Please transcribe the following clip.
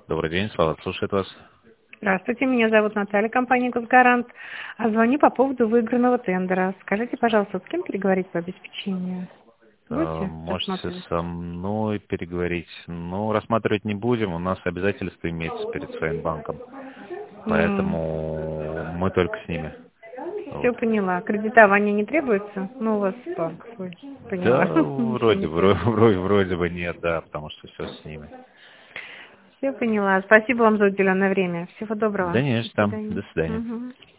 Добрый день, Слава слушает вас. Здравствуйте, меня зовут Наталья, компания «Госгарант». Звоню по поводу выигранного тендера. Скажите, пожалуйста, с кем переговорить по обеспечению? Будете Можете рассматривать? со мной переговорить. Но рассматривать не будем, у нас обязательства имеется перед своим банком. Поэтому мы только с ними. Все Вот. поняла. Кредитование не требуется? Ну, у вас банк свой. Да, Поняла. Ничего вроде, не требуется. вроде бы нет, да, потому что все с ними. Все поняла. Спасибо вам за уделенное время. Всего Да доброго. не, До что там. свидания. До свидания. Мгм.